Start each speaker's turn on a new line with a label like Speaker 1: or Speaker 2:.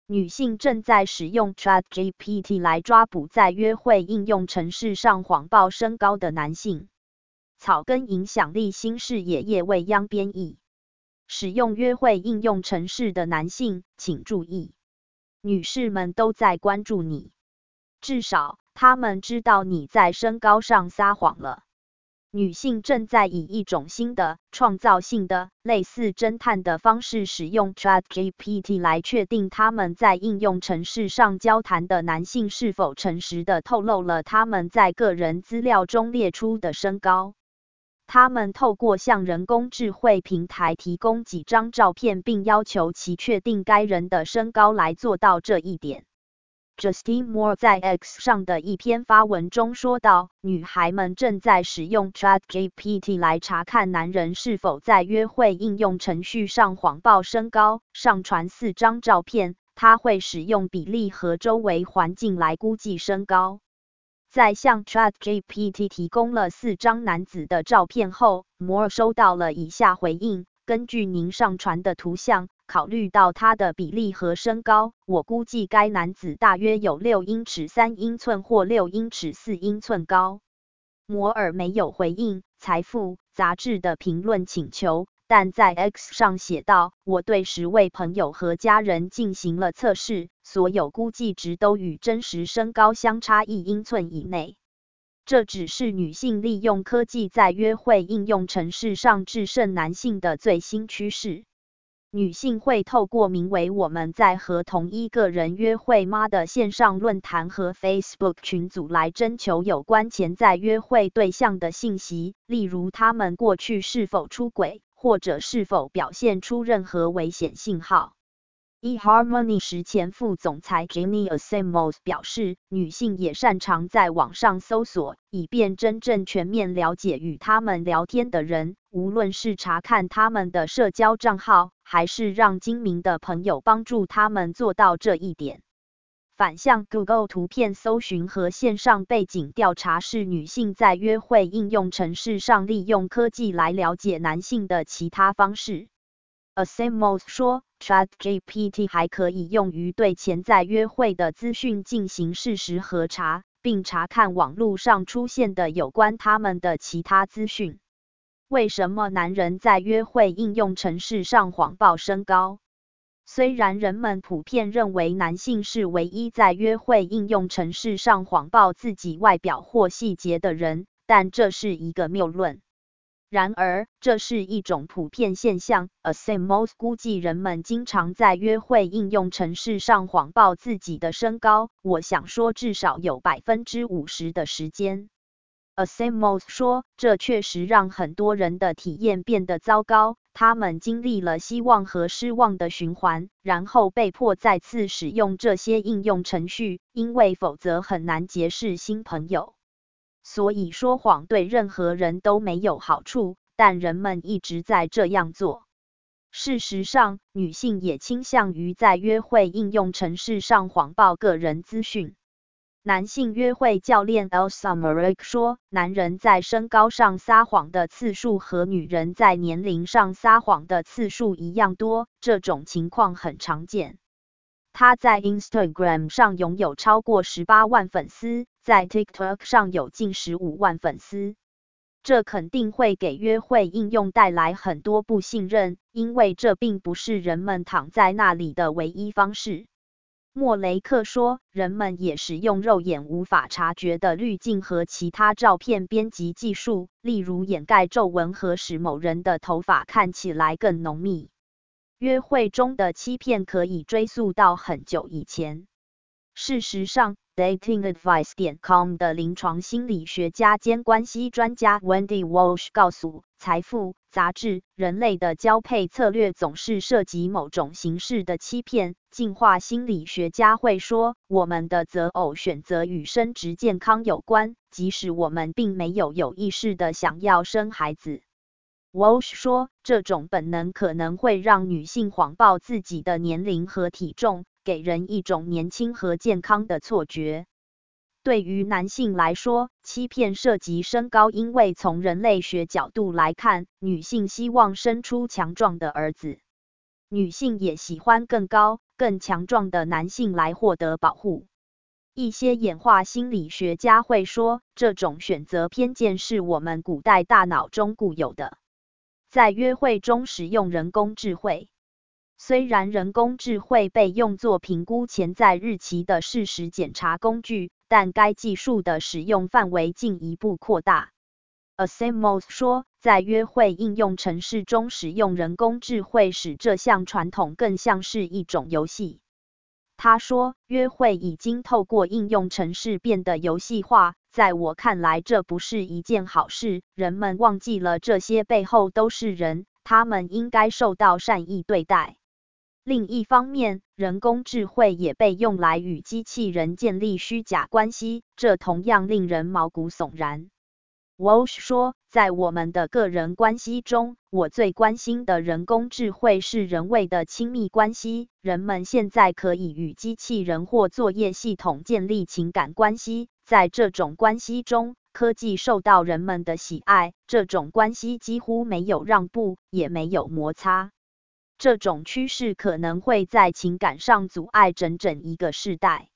Speaker 1: 女性正在使用 ChatGPT 来抓捕在约会应用程式上谎报身高的男性。草根影响力新视野夜未央编译。使用约会应用程式的男性，请注意，女士们都在关注你，至少他们知道你在身高上撒谎了。女性正在以一种新的、创造性的、类似侦探的方式使用 ChatGPT 来确定他们在应用程式上交谈的男性是否诚实地透露了他们在个人资料中列出的身高。他们透过向人工智慧平台提供几张照片并要求其确定该人的身高来做到这一点。Justine Moore 在 X 上的一篇发文中说道，女孩们正在使用 ChatGPT 来查看男人是否在约会应用程序上谎报身高，上传4张照片，他会使用比例和周围环境来估计身高。在向 ChatGPT 提供了4张男子的照片后， Moore 收到了以下回应，根据您上传的图像，考虑到他的比例和身高，我估计该男子大约有6英尺3英寸或6英尺4英寸高。摩尔没有回应《财富》杂志的评论请求，但在 X 上写道，我对10位朋友和家人进行了测试，所有估计值都与真实身高相差1英寸以内。这只是女性利用科技在约会应用程式上制胜男性的最新趋势。女性会透过名为我们在和同一个人约会吗的线上论坛和 Facebook 群组来征求有关潜在约会对象的信息，例如他们过去是否出轨，或者是否表现出任何危险信号。eHarmony 时前副总裁 Jenny Asimov 表示，女性也擅长在网上搜索，以便真正全面了解与他们聊天的人，无论是查看他们的社交账号，还是让精明的朋友帮助他们做到这一点。反向 Google 图片搜寻和线上背景调查是女性在约会应用程式上利用科技来了解男性的其他方式。Asimov 说， ChatGPT 还可以用于对潜在约会的资讯进行事实核查，并查看网络上出现的有关他们的其他资讯。为什么男人在约会应用程式上谎报身高？虽然人们普遍认为男性是唯一在约会应用程式上谎报自己外表或细节的人，但这是一个谬论。然而，这是一种普遍现象。Asimov 估计人们经常在约会应用程式上谎报自己的身高，我想说至少有 50% 的时间。Asimov 说，这确实让很多人的体验变得糟糕，他们经历了希望和失望的循环，然后被迫再次使用这些应用程序，因为否则很难结识新朋友。所以说谎对任何人都没有好处，但人们一直在这样做。事实上，女性也倾向于在约会应用程式上谎报个人资讯。男性约会教练 Elsa Marek 说，男人在身高上撒谎的次数和女人在年龄上撒谎的次数一样多，这种情况很常见。他在 Instagram 上拥有超过18万粉丝，在 TikTok 上有近15万粉丝。这肯定会给约会应用带来很多不信任，因为这并不是人们躺在那里的唯一方式。莫雷克说，人们也使用肉眼无法察觉的滤镜和其他照片编辑技术，例如掩盖皱纹和使某人的头发看起来更浓密。约会中的欺骗可以追溯到很久以前。事实上， datingadvice.com 的临床心理学家兼关系专家 Wendy Walsh 告诉《财富》杂志，人类的交配策略总是涉及某种形式的欺骗。进化心理学家会说，我们的择偶选择与生殖健康有关，即使我们并没有有意识地想要生孩子。Walsh 说，这种本能可能会让女性谎报自己的年龄和体重，给人一种年轻和健康的错觉。对于男性来说，欺骗涉及身高，因为从人类学角度来看，女性希望生出强壮的儿子。 女性也喜欢更高、更强壮的男性来获得保护。一些演化心理学家会说，这种选择偏见是我们古代大脑中固有的。在约会中使用人工智慧。虽然人工智慧被用作评估潜在日期的事实检查工具，但该技术的使用范围进一步扩大。Asimov 说，在约会应用程式中使用人工智慧使这项传统更像是一种游戏。他说，约会已经透过应用程式变得游戏化，在我看来这不是一件好事，人们忘记了这些背后都是人，他们应该受到善意对待。另一方面，人工智慧也被用来与机器人建立虚假关系，这同样令人毛骨悚然。Walsh 说，在我们的个人关系中，我最关心的人工智慧是人为的亲密关系。人们现在可以与机器人或作业系统建立情感关系，在这种关系中，科技受到人们的喜爱，这种关系几乎没有让步，也没有摩擦。这种趋势可能会在情感上阻碍整整一个世代。